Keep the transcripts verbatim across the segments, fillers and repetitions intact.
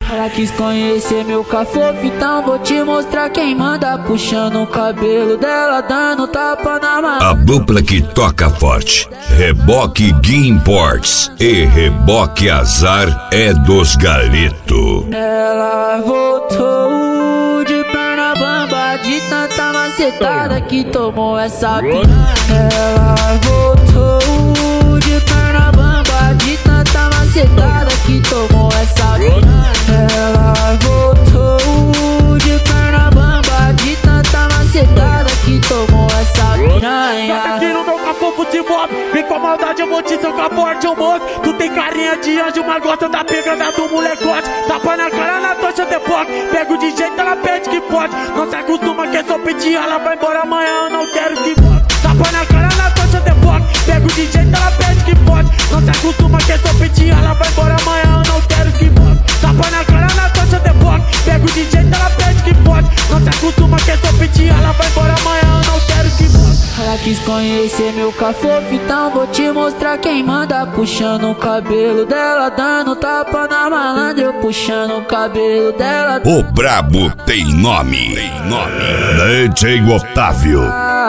Ela quis conhecer meu cafofo, então vou te mostrar quem manda. Puxando o cabelo dela, dando tapa na mão. A dupla que toca forte, Reboque Gui Imports e Reboque Azar é dos Galito. Ela voltou de perna bamba, de tanta macetada que tomou essa piranha. Ela voltou de perna bamba, de tanta macetada que tomou essa piranha. Ela voltou de perna bamba, de tanta macetada que tomou essa piranha. Tá aqui no meu capô de mob, vem com a maldade, eu vou te socar forte, ô moço. Tu tem carinha de anjo, mas gosta da pegada do molecote. Tapa na cara na tocha de foco, pego de jeito, ela pede que pode. Não se acostuma que é só pedir, ela vai embora amanhã, eu não quero que volte. Tapa na cara na tocha de foco, pego de jeito, ela pede que pode. Não se acostuma que é só pedir, ela vai embora amanhã, eu não quero que volte. Tapa na cara na tocha de foco, pego de jeito, ela pede que pode. Não se acostuma que é só pedir, ela vai embora amanhã, eu não quero que volte. Ela quis conhecer meu cafofo, então vou te mostrar quem manda. Puxando o cabelo dela, dando tapa na malandra. Eu puxando o cabelo dela. O brabo tem nome, tem nome. D J Otávio.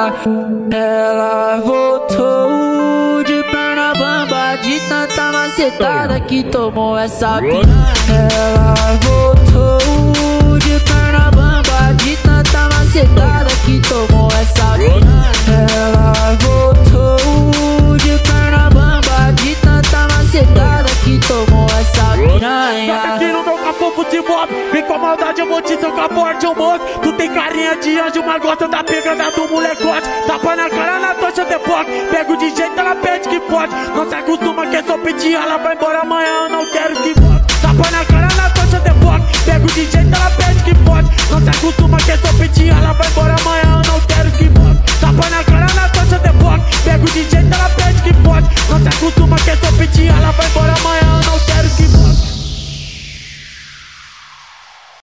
Ela voltou de perna bamba, de tanta macetada que tomou essa piranha. Ela voltou de perna bamba, de tanta macetada que tomou essa piranha. Ela voltou de perna bamba, de tanta macetada que tomou essa piranha. Tá aqui no meu capô de mob, vem com a maldade, eu vou te socar forte, ô moço. Tu tem carinha de anjo, mas gosta da pegada do molecote. Tapa na cara na tocha de foco, pego de jeito, ela pede que pode. Não se acostuma que é só pedir, ela vai embora amanhã, eu não quero que volte. Tapa na cara na tocha de foco, pego de jeito, ela pede que pode. Não se acostuma que é só pedir, ela vai embora amanhã, eu não quero.